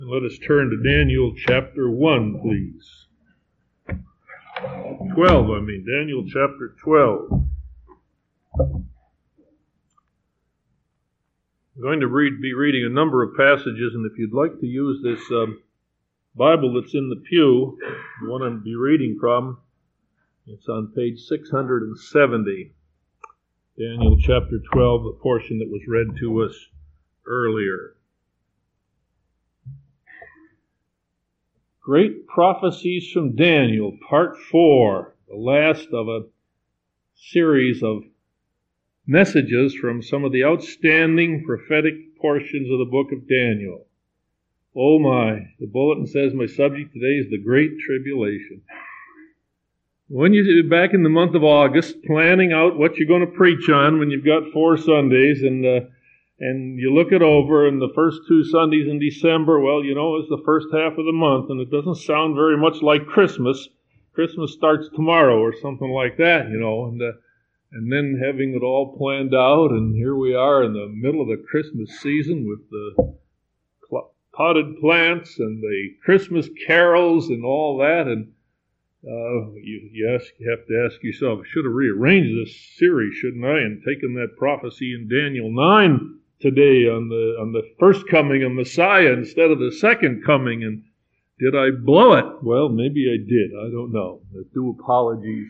Let us turn to Daniel chapter 1, please. Daniel chapter 12. I'm going to be reading a number of passages, and if you'd like to use this Bible that's in the pew, the one I'll be reading from, it's on page 670. Daniel chapter 12, the portion that was read to us earlier. Great Prophecies from Daniel, Part 4, the last of a series of messages from some of the outstanding prophetic portions of the book of Daniel. Oh my, the bulletin says my subject today is the Great Tribulation. When you're back in the month of August, planning out what you're going to preach on when you've got 4 Sundays, and you look it over, and the first 2 Sundays in December, well, it's the first half of the month, and it doesn't sound very much like Christmas. Christmas starts tomorrow or something like that, and then having it all planned out, and here we are in the middle of the Christmas season with the potted plants and the Christmas carols and all that, and you have to ask yourself, I should have rearranged this series, shouldn't I, and taken that prophecy in Daniel 9 today on the first coming of Messiah instead of the second coming, and did I blow it? Well, maybe I did. I don't know. I do apologies.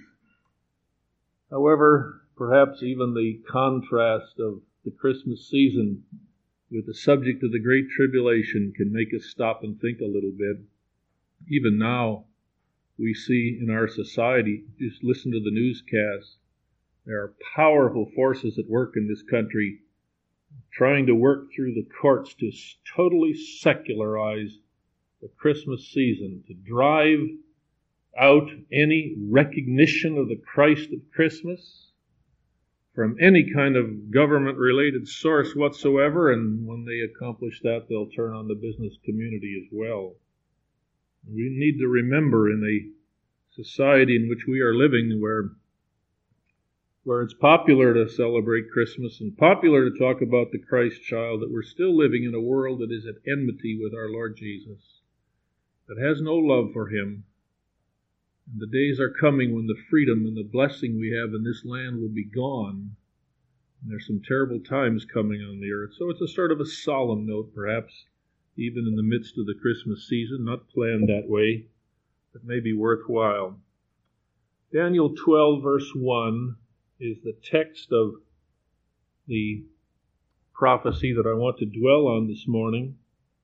However, perhaps even the contrast of the Christmas season with the subject of the Great Tribulation can make us stop and think a little bit. Even now, we see in our society, just listen to the newscasts, there are powerful forces at work in this country trying to work through the courts to totally secularize the Christmas season, to drive out any recognition of the Christ of Christmas from any kind of government-related source whatsoever, and when they accomplish that, they'll turn on the business community as well. We need to remember in a society in which we are living where it's popular to celebrate Christmas and popular to talk about the Christ child, that we're still living in a world that is at enmity with our Lord Jesus, that has no love for Him. And the days are coming when the freedom and the blessing we have in this land will be gone. And there's some terrible times coming on the earth. So it's a sort of a solemn note, perhaps, even in the midst of the Christmas season, not planned that way, but maybe worthwhile. Daniel 12, verse 1, is the text of the prophecy that I want to dwell on this morning.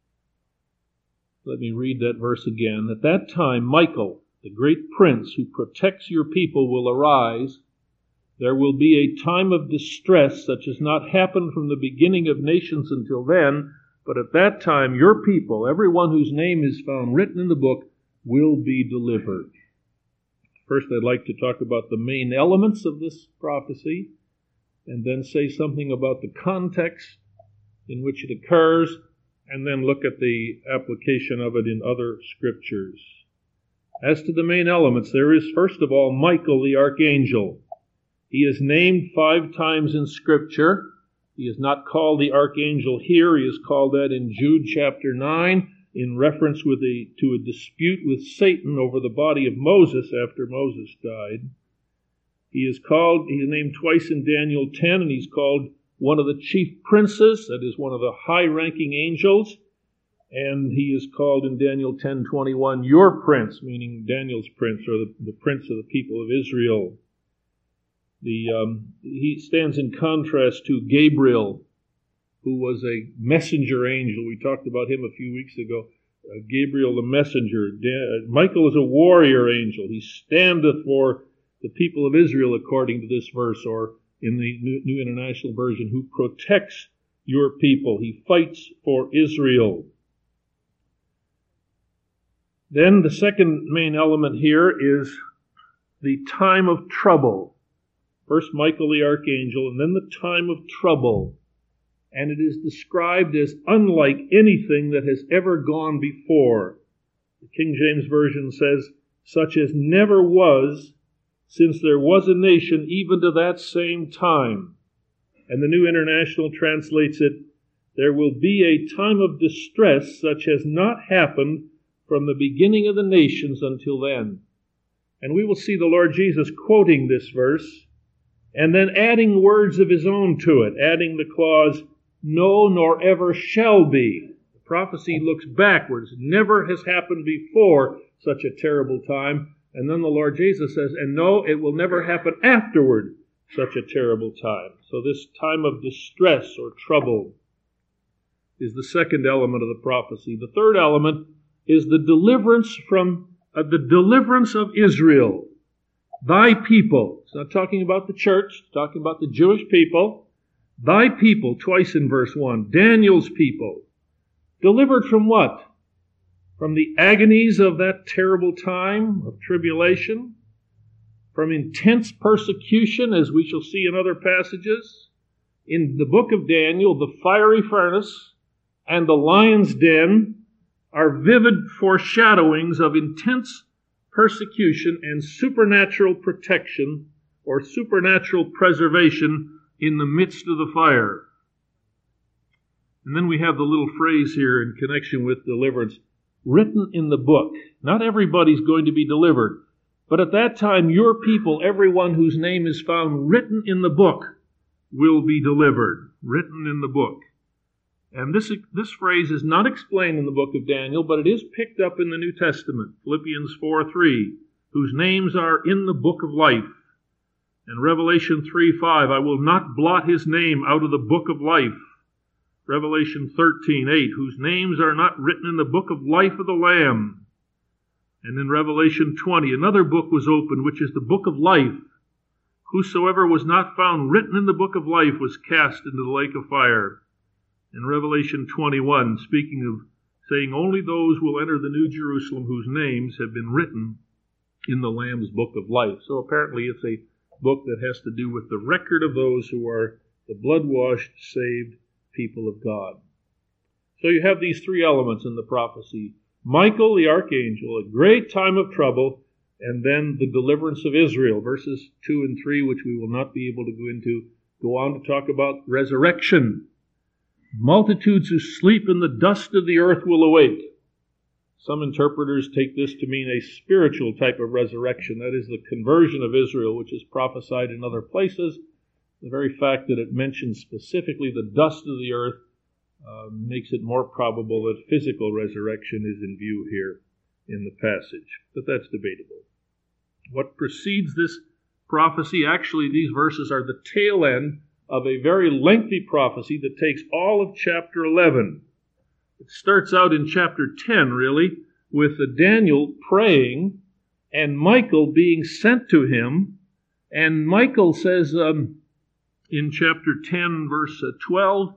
Let me read that verse again. At that time, Michael, the great prince who protects your people, will arise. There will be a time of distress such as not happened from the beginning of nations until then, but at that time your people, everyone whose name is found written in the book, will be delivered. First, I'd like to talk about the main elements of this prophecy, and then say something about the context in which it occurs, and then look at the application of it in other scriptures. As to the main elements, there is, first of all, Michael the archangel. He is named 5 times in Scripture. He is not called the archangel here. He is called that in Jude chapter 9, in reference to a dispute with Satan over the body of Moses after Moses died. He is named twice in Daniel 10, and he's called one of the chief princes, that is one of the high-ranking angels, and he is called in Daniel 10:21, your prince, meaning Daniel's prince, or the prince of the people of Israel. He stands in contrast to Gabriel, who was a messenger angel. We talked about him a few weeks ago. Gabriel the messenger. Michael is a warrior angel. He standeth for the people of Israel, according to this verse, or in the New International Version, who protects your people. He fights for Israel. Then the second main element here is the time of trouble. First Michael the archangel, and then the time of trouble. And it is described as unlike anything that has ever gone before. The King James Version says, such as never was since there was a nation even to that same time. And the New International translates it, there will be a time of distress such has not happened from the beginning of the nations until then. And we will see the Lord Jesus quoting this verse and then adding words of his own to it, adding the clause, no, nor ever shall be. The prophecy looks backwards. Never has happened before such a terrible time. And then the Lord Jesus says, and no, it will never happen afterward such a terrible time. So this time of distress or trouble is the second element of the prophecy. The third element is the deliverance from the deliverance of Israel, thy people. It's not talking about the church, it's talking about the Jewish people. Thy people, twice in verse 1, Daniel's people. Delivered from what? From the agonies of that terrible time of tribulation, from intense persecution, as we shall see in other passages. In the book of Daniel, the fiery furnace and the lion's den are vivid foreshadowings of intense persecution and supernatural protection or supernatural preservation in the midst of the fire. And then we have the little phrase here in connection with deliverance, written in the book. Not everybody's going to be delivered, but at that time your people, everyone whose name is found written in the book, will be delivered. Written in the book. And this phrase is not explained in the book of Daniel, but it is picked up in the New Testament. Philippians 4:3, whose names are in the book of life. And Revelation 3:5, I will not blot his name out of the book of life. Revelation 13:8, whose names are not written in the book of life of the Lamb. And in Revelation 20, another book was opened, which is the book of life. Whosoever was not found written in the book of life was cast into the lake of fire. In Revelation 21, speaking of saying only those will enter the New Jerusalem whose names have been written in the Lamb's book of life. So apparently it's a book that has to do with the record of those who are the blood-washed, saved people of God. So you have these three elements in the prophecy. Michael, the archangel, a great time of trouble, and then the deliverance of Israel. Verses 2 and 3, which we will not be able to go into, go on to talk about resurrection. Multitudes who sleep in the dust of the earth will awake. Some interpreters take this to mean a spiritual type of resurrection, that is the conversion of Israel, which is prophesied in other places. The very fact that it mentions specifically the dust of the earth makes it more probable that physical resurrection is in view here in the passage. But that's debatable. What precedes this prophecy, actually these verses are the tail end of a very lengthy prophecy that takes all of chapter 11. It starts out in chapter 10, really, with Daniel praying and Michael being sent to him. And Michael says in chapter 10, verse 12,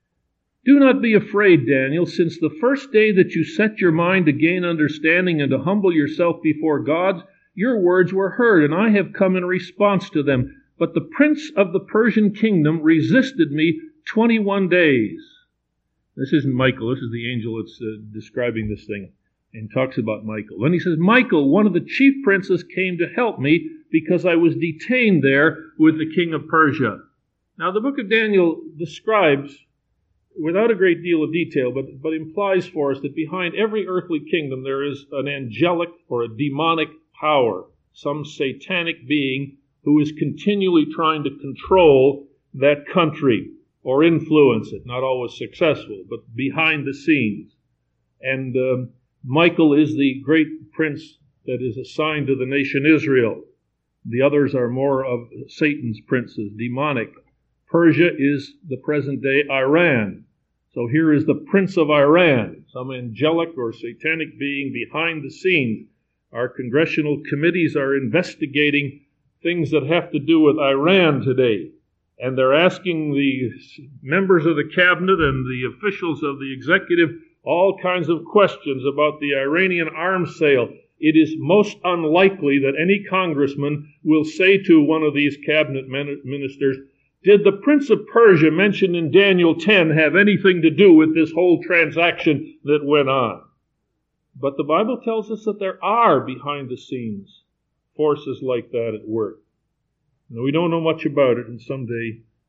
do not be afraid, Daniel, since the first day that you set your mind to gain understanding and to humble yourself before God, your words were heard, and I have come in response to them. But the prince of the Persian kingdom resisted me 21 days. This isn't Michael. This is the angel that's describing this thing and talks about Michael. Then he says, Michael, one of the chief princes, came to help me because I was detained there with the king of Persia. Now, the book of Daniel describes, without a great deal of detail, but implies for us that behind every earthly kingdom there is an angelic or a demonic power, some satanic being who is continually trying to control that country or influence it, not always successful, but behind the scenes. And Michael is the great prince that is assigned to the nation Israel. The others are more of Satan's princes, demonic. Persia is the present-day Iran. So here is the prince of Iran, some angelic or satanic being behind the scenes. Our congressional committees are investigating things that have to do with Iran today. And they're asking the members of the cabinet and the officials of the executive all kinds of questions about the Iranian arms sale. It is most unlikely that any congressman will say to one of these cabinet ministers, did the Prince of Persia mentioned in Daniel 10 have anything to do with this whole transaction that went on? But the Bible tells us that there are behind the scenes forces like that at work. Now, we don't know much about it, and someday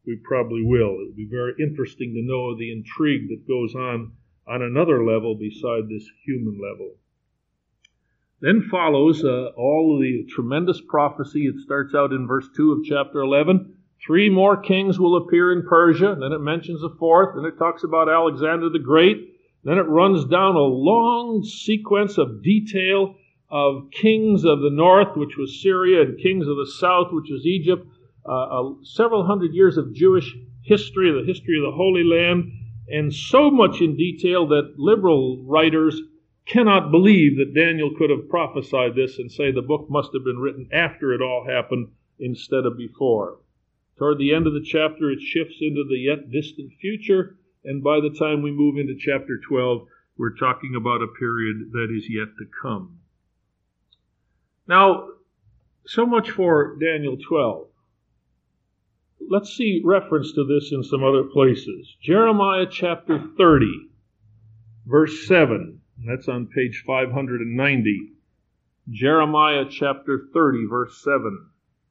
we probably will. It'll be very interesting to know the intrigue that goes on another level beside this human level. Then follows all of the tremendous prophecy. It starts out in verse 2 of chapter 11. 3 more kings will appear in Persia. Then it mentions a fourth. Then it talks about Alexander the Great. Then it runs down a long sequence of detail of kings of the north, which was Syria, and kings of the south, which was Egypt. Several hundred years of Jewish history, the history of the Holy Land, and so much in detail that liberal writers cannot believe that Daniel could have prophesied this and say the book must have been written after it all happened instead of before. Toward the end of the chapter, it shifts into the yet distant future, and by the time we move into chapter 12, we're talking about a period that is yet to come. Now, so much for Daniel 12. Let's see reference to this in some other places. Jeremiah chapter 30, verse 7. That's on page 590. Jeremiah chapter 30, verse 7.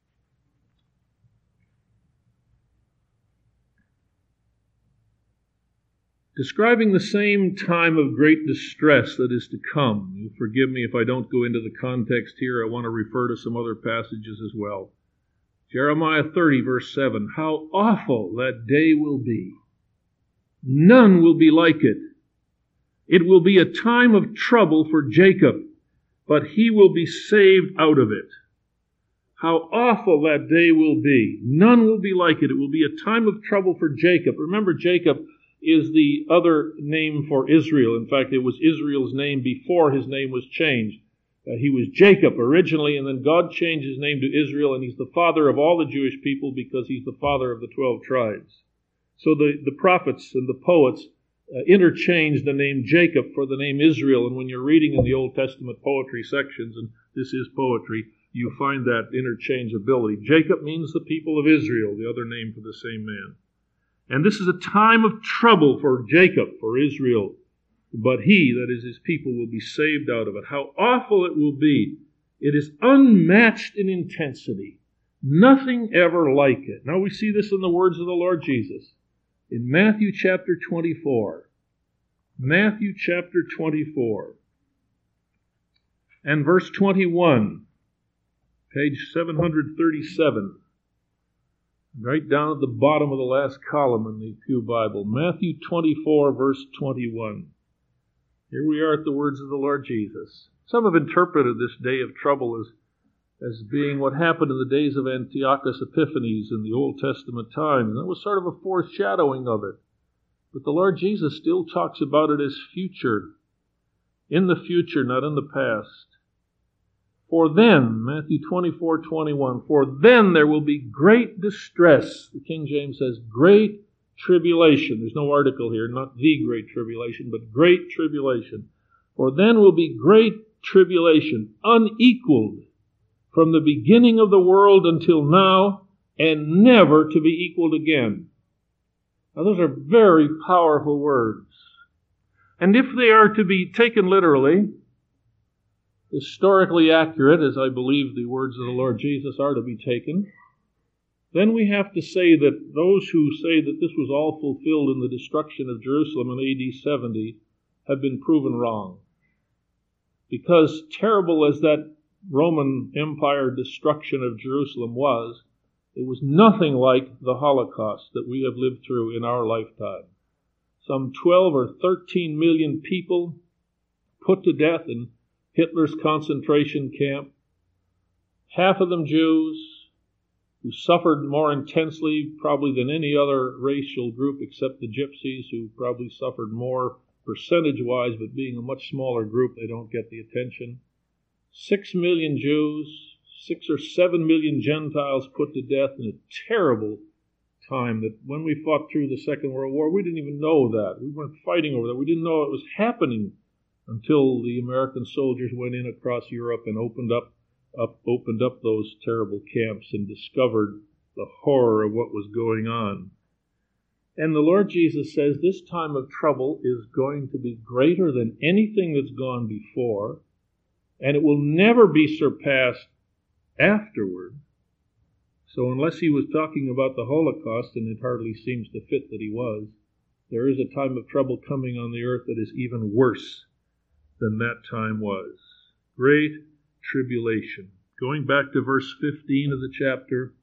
Describing the same time of great distress that is to come. You forgive me if I don't go into the context here. I want to refer to some other passages as well. Jeremiah 30, verse 7. How awful that day will be. None will be like it. It will be a time of trouble for Jacob, but he will be saved out of it. How awful that day will be. None will be like it. It will be a time of trouble for Jacob. Remember, Jacob is the other name for Israel. In fact, it was Israel's name before his name was changed. He was Jacob originally, and then God changed his name to Israel, and he's the father of all the Jewish people because he's the father of the 12 tribes. So the prophets and the poets interchanged the name Jacob for the name Israel, and when you're reading in the Old Testament poetry sections, and this is poetry, you find that interchangeability. Jacob means the people of Israel, the other name for the same man. And this is a time of trouble for Jacob, for Israel, but he, that is his people, will be saved out of it. How awful it will be. It is unmatched in intensity. Nothing ever like it. Now we see this in the words of the Lord Jesus. In Matthew chapter 24. Matthew chapter 24. And verse 21. Page 737. Right down at the bottom of the last column in the Pew Bible. Matthew 24, verse 21. Here we are at the words of the Lord Jesus. Some have interpreted this day of trouble as being what happened in the days of Antiochus Epiphanes in the Old Testament times. And that was sort of a foreshadowing of it. But the Lord Jesus still talks about it as future. In the future, not in the past. For then, Matthew 24:21, for then there will be great distress. The King James says great tribulation. There's no article here, not the great tribulation, but great tribulation. For then will be great tribulation, unequaled from the beginning of the world until now, and never to be equaled again. Now those are very powerful words. And if they are to be taken literally, historically accurate, as I believe the words of the Lord Jesus are to be taken, then we have to say that those who say that this was all fulfilled in the destruction of Jerusalem in AD 70 have been proven wrong. Because terrible as that Roman Empire destruction of Jerusalem was, it was nothing like the Holocaust that we have lived through in our lifetime. Some 12 or 13 million people put to death in Hitler's concentration camp, half of them Jews, who suffered more intensely probably than any other racial group except the Gypsies, who probably suffered more percentage-wise, but being a much smaller group, they don't get the attention. 6 million Jews, 6 or 7 million Gentiles put to death in a terrible time that when we fought through the Second World War, we didn't even know that. We weren't fighting over that. We didn't know it was happening until the American soldiers went in across Europe and opened up those terrible camps and discovered the horror of what was going on. And the Lord Jesus says this time of trouble is going to be greater than anything that's gone before, and it will never be surpassed afterward. So unless he was talking about the Holocaust, and it hardly seems to fit that he was, there is a time of trouble coming on the earth that is even worse than that time was. Great tribulation. Going back to verse 15 of the chapter,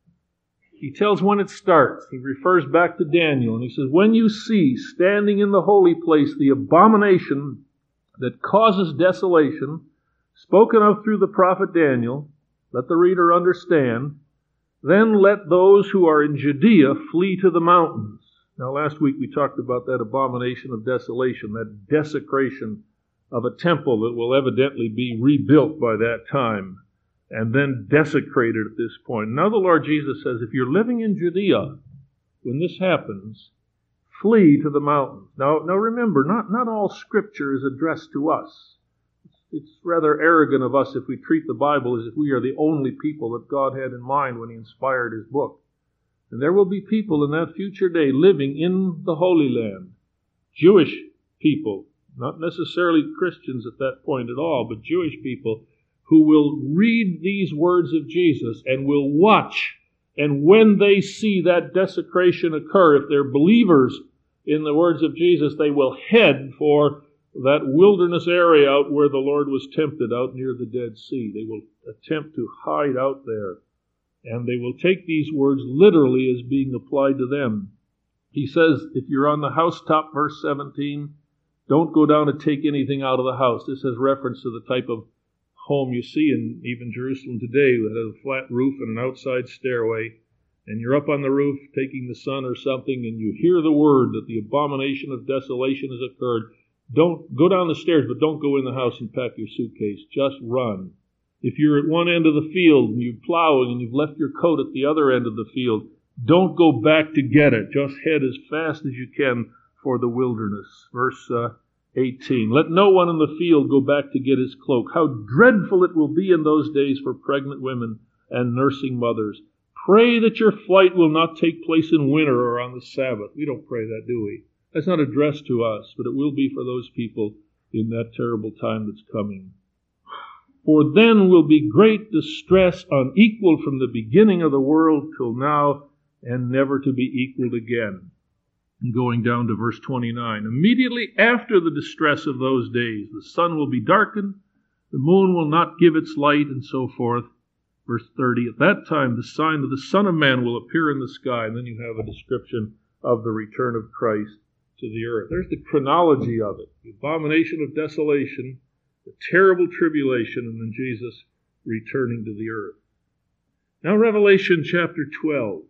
he tells when it starts. He refers back to Daniel, and he says, when you see standing in the holy place the abomination that causes desolation, spoken of through the prophet Daniel, let the reader understand, then let those who are in Judea flee to the mountains. Now last week we talked about that abomination of desolation, that desecration of a temple that will evidently be rebuilt by that time, and then desecrated at this point. Now the Lord Jesus says, if you're living in Judea when this happens, flee to the mountains. Now remember, not all Scripture is addressed to us. It's rather arrogant of us if we treat the Bible as if we are the only people that God had in mind when He inspired His book. And there will be people in that future day living in the Holy Land. Jewish people, not necessarily Christians at that point at all, but Jewish people who will read these words of Jesus and will watch. And when they see that desecration occur, if they're believers in the words of Jesus, they will head for that wilderness area out where the Lord was tempted, out near the Dead Sea. They will attempt to hide out there. And they will take these words literally as being applied to them. He says, if you're on the housetop, verse 17, don't go down and take anything out of the house. This has reference to the type of home you see in even Jerusalem today that has a flat roof and an outside stairway. And you're up on the roof taking the sun or something, and you hear the word that the abomination of desolation has occurred. Don't go down the stairs, but don't go in the house and pack your suitcase. Just run. If you're at one end of the field and you're plowing and you've left your coat at the other end of the field, don't go back to get it. Just head as fast as you can for the wilderness. Verse 18. Let no one in the field go back to get his cloak. How dreadful it will be in those days for pregnant women and nursing mothers. Pray that your flight will not take place in winter or on the Sabbath. We don't pray that, do we? That's not addressed to us, but it will be for those people in that terrible time that's coming. For then will be great distress, unequaled from the beginning of the world till now, and never to be equaled again. And going down to verse 29. Immediately after the distress of those days, the sun will be darkened, the moon will not give its light, and so forth. Verse 30, at that time the sign of the Son of Man will appear in the sky. And then you have a description of the return of Christ to the earth. There's the chronology of it. The abomination of desolation, the terrible tribulation, and then Jesus returning to the earth. Now Revelation chapter 12.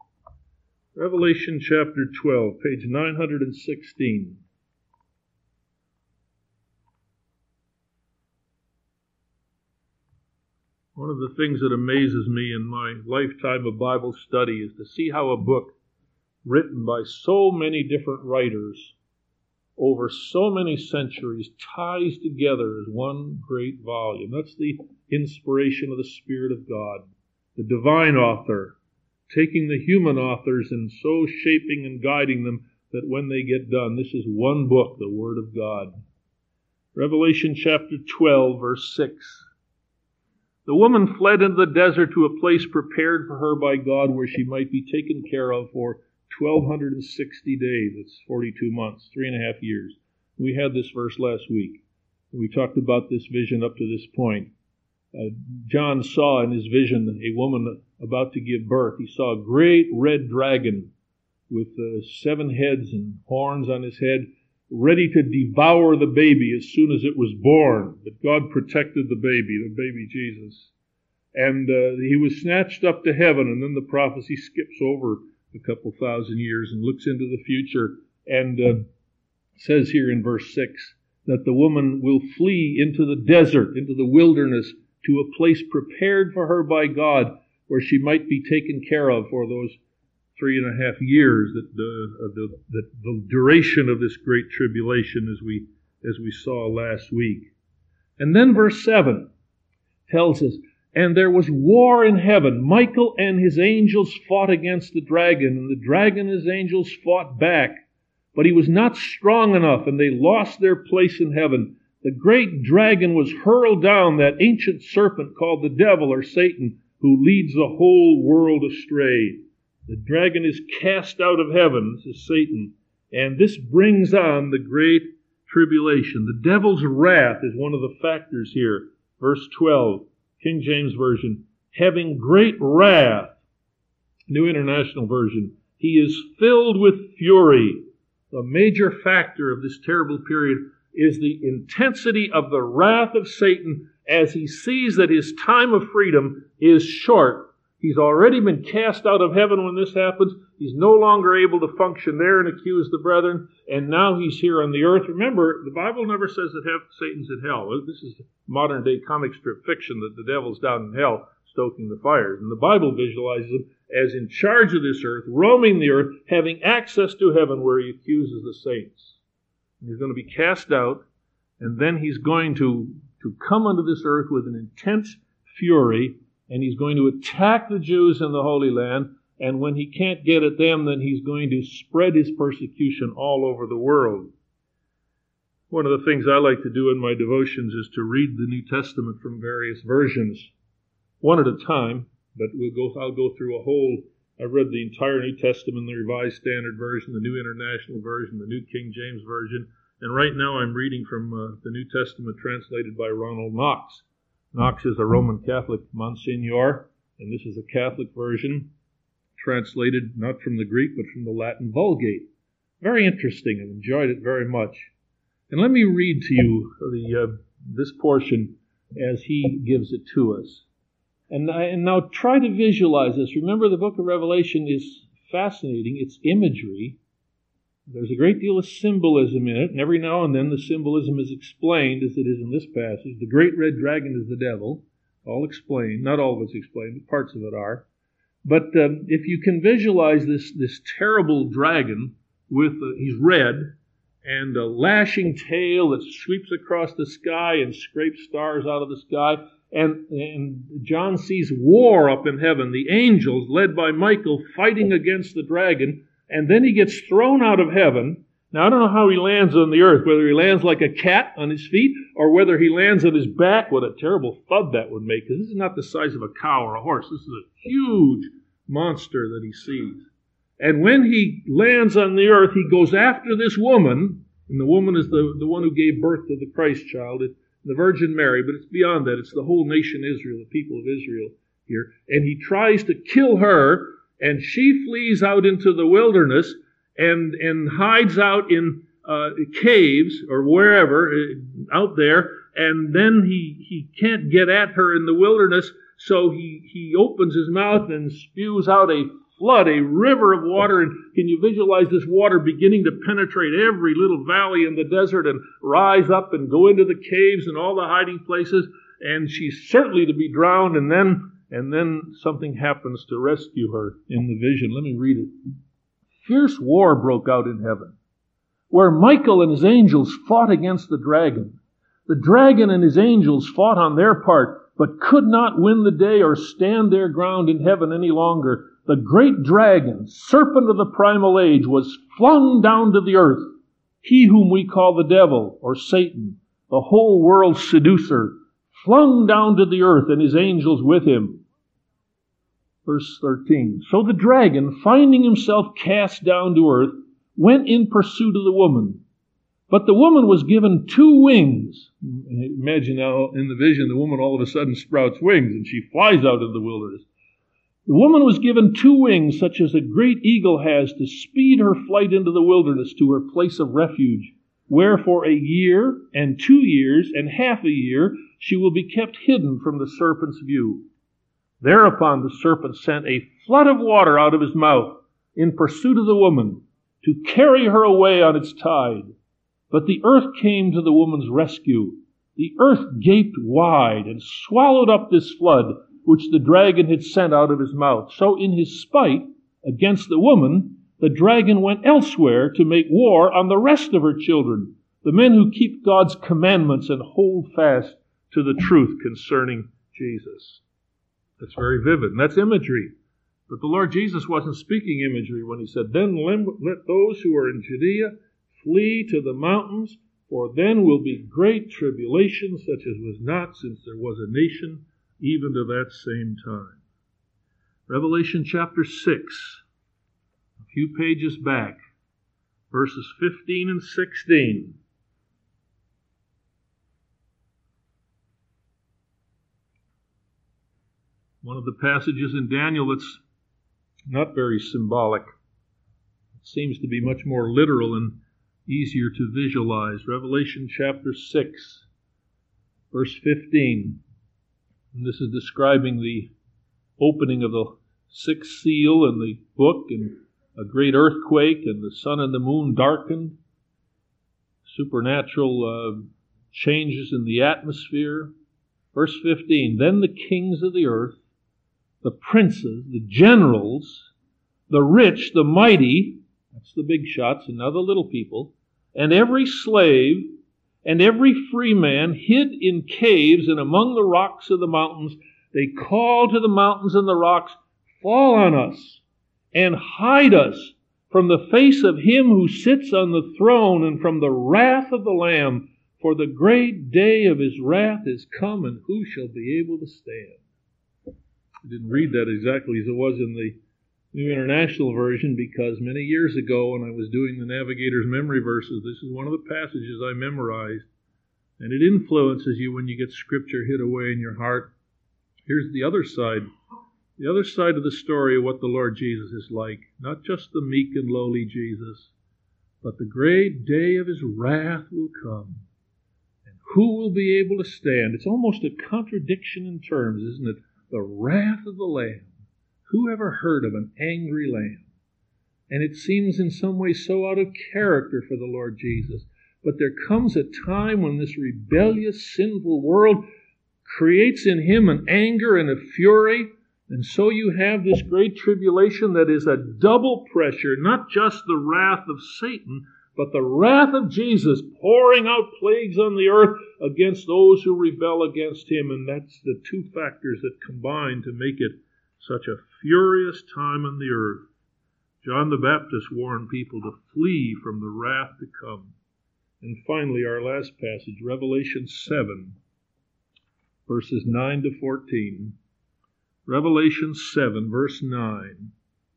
Revelation chapter 12, page 916. One of the things that amazes me in my lifetime of Bible study is to see how a book written by so many different writers over so many centuries ties together as one great volume. That's the inspiration of the Spirit of God, the divine author, taking the human authors and so shaping and guiding them that when they get done, this is one book, the Word of God. Revelation chapter 12, verse 6. The woman fled into the desert to a place prepared for her by God where she might be taken care of for 1,260 days. It's 42 months, 3.5 years. We had this verse last week. We talked about this vision up to this point. John saw in his vision a woman about to give birth. He saw a great red dragon with 7 heads and horns on his head, ready to devour the baby as soon as it was born. But God protected the baby Jesus. And he was snatched up to heaven, and then the prophecy skips over a couple thousand years and looks into the future and says here in verse 6 that the woman will flee into the desert, into the wilderness, to a place prepared for her by God where she might be taken care of for those 3.5 years, that the duration of this great tribulation as we saw last week. And then verse 7 tells us, and there was war in heaven. Michael and his angels fought against the dragon, and the dragon and his angels fought back. But he was not strong enough, and they lost their place in heaven. The great dragon was hurled down, that ancient serpent called the devil or Satan, who leads the whole world astray. The dragon is cast out of heaven. This is Satan. And this brings on the great tribulation. The devil's wrath is one of the factors here. Verse 12, King James Version, having great wrath. New International Version, he is filled with fury. The major factor of this terrible period is the intensity of the wrath of Satan as he sees that his time of freedom is short. He's already been cast out of heaven when this happens. He's no longer able to function there and accuse the brethren. And now he's here on the earth. Remember, the Bible never says that Satan's in hell. This is modern day comic strip fiction that the devil's down in hell stoking the fires. And the Bible visualizes him as in charge of this earth, roaming the earth, having access to heaven where he accuses the saints. And he's going to be cast out, and then he's going to come onto this earth with an intense fury, and he's going to attack the Jews in the Holy Land, and when he can't get at them, then he's going to spread his persecution all over the world. One of the things I like to do in my devotions is to read the New Testament from various versions, one at a time, but I'll go through I've read the entire New Testament, the Revised Standard Version, the New International Version, the New King James Version, and right now I'm reading from the New Testament translated by Ronald Knox. Knox is a Roman Catholic Monsignor, and this is a Catholic version, translated not from the Greek, but from the Latin Vulgate. Very interesting. I've enjoyed it very much. And let me read to you this portion as he gives it to us. And now try to visualize this. Remember, the book of Revelation is fascinating. It's imagery. There's a great deal of symbolism in it, and every now and then the symbolism is explained, as it is in this passage. The great red dragon is the devil. All explained. Not all of it's explained, but parts of it are. But if you can visualize this terrible dragon with, he's red, and a lashing tail that sweeps across the sky and scrapes stars out of the sky, and John sees war up in heaven, the angels led by Michael fighting against the dragon, and then he gets thrown out of heaven. Now, I don't know how he lands on the earth, whether he lands like a cat on his feet, or whether he lands on his back. What a terrible thud that would make, because this is not the size of a cow or a horse. This is a huge monster that he sees. And when he lands on the earth, he goes after this woman, and the woman is the one who gave birth to the Christ child, the Virgin Mary, but it's beyond that. It's the whole nation Israel, the people of Israel here. And he tries to kill her, and she flees out into the wilderness and hides out in caves or wherever out there, and then he can't get at her in the wilderness, so he opens his mouth and spews out a flood, a river of water. And can you visualize this water beginning to penetrate every little valley in the desert and rise up and go into the caves and all the hiding places? And she's certainly to be drowned, and then something happens to rescue her in the vision. Let me read it. Fierce war broke out in heaven, where Michael and his angels fought against the dragon. The dragon and his angels fought on their part, but could not win the day or stand their ground in heaven any longer. The great dragon, serpent of the primal age, was flung down to the earth. He whom we call the devil, or Satan, the whole world's seducer, flung down to the earth, and his angels with him. Verse 13. So the dragon, finding himself cast down to earth, went in pursuit of the woman. But the woman was given 2 wings. Imagine now in the vision, the woman all of a sudden sprouts wings, and she flies out into the wilderness. The woman was given 2 wings, such as a great eagle has, to speed her flight into the wilderness to her place of refuge, where for 1 year and 2 years and half a year she will be kept hidden from the serpent's view. Thereupon the serpent sent a flood of water out of his mouth in pursuit of the woman, to carry her away on its tide. But the earth came to the woman's rescue. The earth gaped wide and swallowed up this flood, which the dragon had sent out of his mouth. So in his spite against the woman, the dragon went elsewhere to make war on the rest of her children, the men who keep God's commandments and hold fast to the truth concerning Jesus. That's very vivid, and that's imagery. But the Lord Jesus wasn't speaking imagery when he said, Then let those who are in Judea flee to the mountains, for then will be great tribulation, such as was not since there was a nation, even to that same time. Revelation chapter 6, a few pages back, verses 15 and 16. One of the passages in Daniel that's not very symbolic. It seems to be much more literal and easier to visualize. Revelation chapter 6, verse 15. And this is describing the opening of the sixth seal and the book, and a great earthquake, and the sun and the moon darkened. Supernatural changes in the atmosphere. Verse 15, then the kings of the earth, the princes, the generals, the rich, the mighty, that's the big shots, and now the little people, and every slave and every free man hid in caves and among the rocks of the mountains, they call to the mountains and the rocks, fall on us and hide us from the face of him who sits on the throne and from the wrath of the Lamb, for the great day of his wrath is come, and who shall be able to stand? I didn't read that exactly as it was in the New International Version, because many years ago when I was doing the Navigator's Memory Verses, this is one of the passages I memorized, and it influences you when you get Scripture hid away in your heart. Here's the other side. The other side of the story of what the Lord Jesus is like. Not just the meek and lowly Jesus, but the great day of his wrath will come. And who will be able to stand? It's almost a contradiction in terms, isn't it? The wrath of the Lamb. Who ever heard of an angry lamb? And it seems in some way so out of character for the Lord Jesus. But there comes a time when this rebellious, sinful world creates in him an anger and a fury. And so you have this great tribulation that is a double pressure, not just the wrath of Satan, but the wrath of Jesus pouring out plagues on the earth against those who rebel against him. And that's the two factors that combine to make it such a furious time on the earth. John the Baptist warned people to flee from the wrath to come. And finally, our last passage, Revelation 7, verses 9 to 14. Revelation 7, verse 9.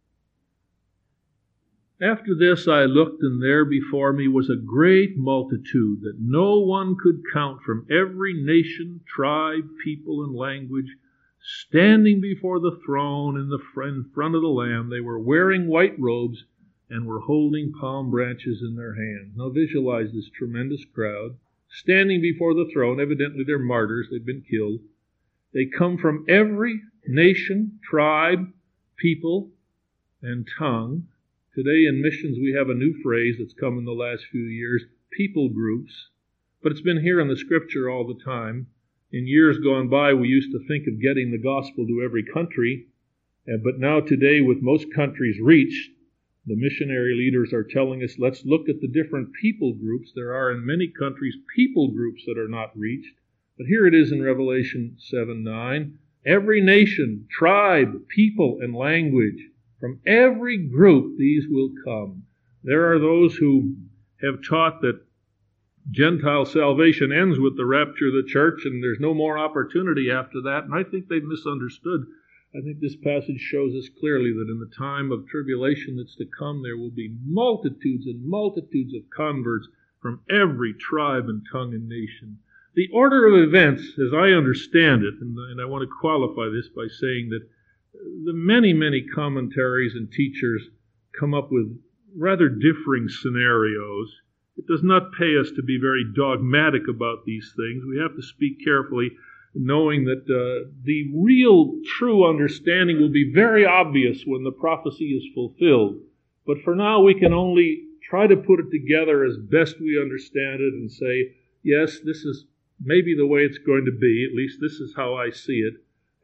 After this I looked, and there before me was a great multitude that no one could count, from every nation, tribe, people, and language, standing before the throne in front of the Lamb. They were wearing white robes and were holding palm branches in their hands. Now visualize this tremendous crowd standing before the throne. Evidently they're martyrs. They've been killed. They come from every nation, tribe, people, and tongue. Today in missions we have a new phrase that's come in the last few years, people groups. But it's been here in the Scripture all the time. In years gone by, we used to think of getting the gospel to every country. But now today, with most countries reached, the missionary leaders are telling us, let's look at the different people groups. There are in many countries people groups that are not reached. But here it is in Revelation 7:9. Every nation, tribe, people, and language, from every group these will come. There are those who have taught that Gentile salvation ends with the rapture of the church and there's no more opportunity after that. And I think they've misunderstood. I think this passage shows us clearly that in the time of tribulation that's to come, there will be multitudes and multitudes of converts from every tribe and tongue and nation. The order of events, as I understand it, and I want to qualify this by saying that the many, many commentaries and teachers come up with rather differing scenarios. It does not pay us to be very dogmatic about these things. We have to speak carefully, knowing that the real true understanding will be very obvious when the prophecy is fulfilled. But for now, we can only try to put it together as best we understand it and say, yes, this is maybe the way it's going to be. At least this is how I see it,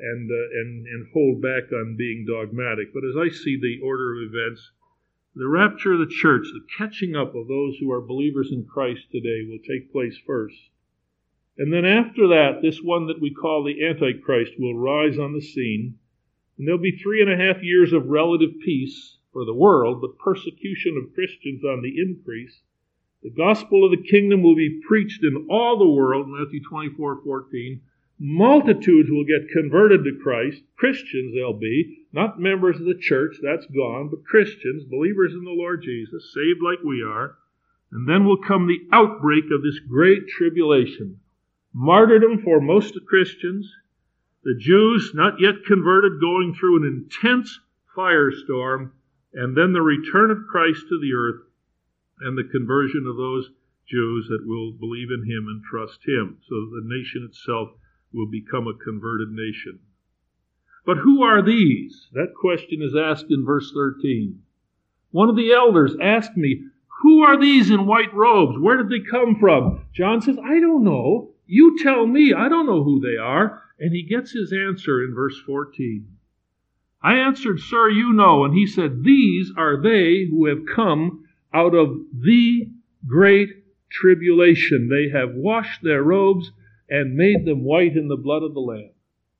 and hold back on being dogmatic. But as I see the order of events, the rapture of the church, the catching up of those who are believers in Christ today, will take place first. And then after that, this one that we call the Antichrist will rise on the scene. And there'll be 3.5 years of relative peace for the world, but persecution of Christians on the increase. The gospel of the kingdom will be preached in all the world, Matthew 24:14. multitudes will get converted to Christ. Christians they'll be, not members of the church, that's gone, but Christians, believers in the Lord Jesus, saved like we are. And then will come the outbreak of this great tribulation. Martyrdom for most of Christians. The Jews, not yet converted, going through an intense firestorm. And then the return of Christ to the earth and the conversion of those Jews that will believe in Him and trust Him. So the nation itself will become a converted nation. But who are these? That question is asked in verse 13. One of the elders asked me, who are these in white robes? Where did they come from? John says, I don't know. You tell me. I don't know who they are. And he gets his answer in verse 14. I answered, Sir, you know. And he said, these are they who have come out of the great tribulation. They have washed their robes and made them white in the blood of the Lamb.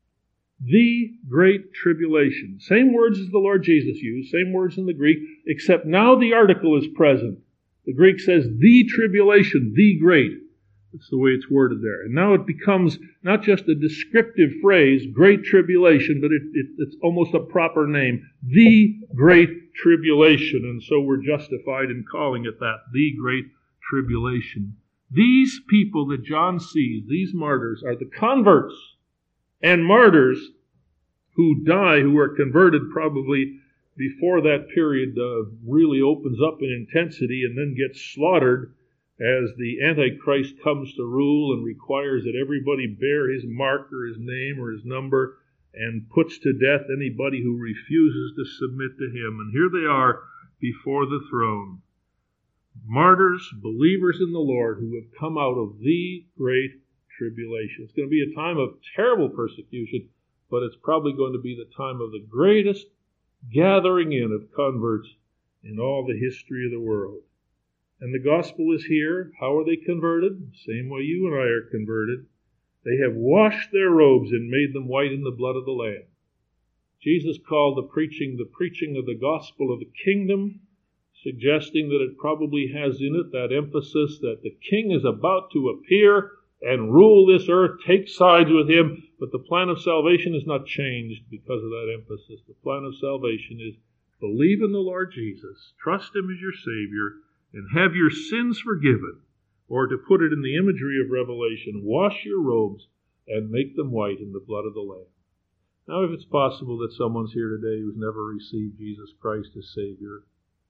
The great tribulation. Same words as the Lord Jesus used, same words in the Greek, except now the article is present. The Greek says the tribulation, the great. That's the way it's worded there. And now it becomes not just a descriptive phrase, great tribulation, but it's almost a proper name. The great tribulation. And so we're justified in calling it that, the great tribulation. These people that John sees, these martyrs, are the converts and martyrs who die, who are converted probably before that period really opens up in intensity and then gets slaughtered as the Antichrist comes to rule and requires that everybody bear his mark or his name or his number and puts to death anybody who refuses to submit to him. And here they are before the throne. Martyrs, believers in the Lord who have come out of the great tribulation. It's going to be a time of terrible persecution, but it's probably going to be the time of the greatest gathering in of converts in all the history of the world. And the gospel is here. How are they converted? Same way you and I are converted. They have washed their robes and made them white in the blood of the Lamb. Jesus called the preaching of the gospel of the kingdom, suggesting that it probably has in it that emphasis that the king is about to appear and rule this earth, take sides with him. But the plan of salvation is not changed because of that emphasis. The plan of salvation is believe in the Lord Jesus, trust Him as your Savior, and have your sins forgiven. Or to put it in the imagery of Revelation, wash your robes and make them white in the blood of the Lamb. Now, if it's possible that someone's here today who's never received Jesus Christ as Savior,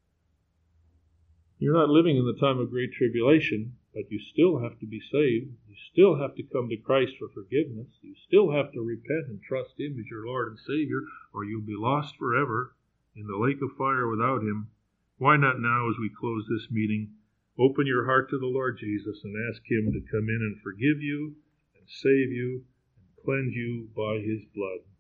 you're not living in the time of great tribulation, but you still have to be saved. You still have to come to Christ for forgiveness. You still have to repent and trust Him as your Lord and Savior, or you'll be lost forever in the lake of fire without Him. Why not now, as we close this meeting, open your heart to the Lord Jesus and ask Him to come in and forgive you and save you and cleanse you by His blood.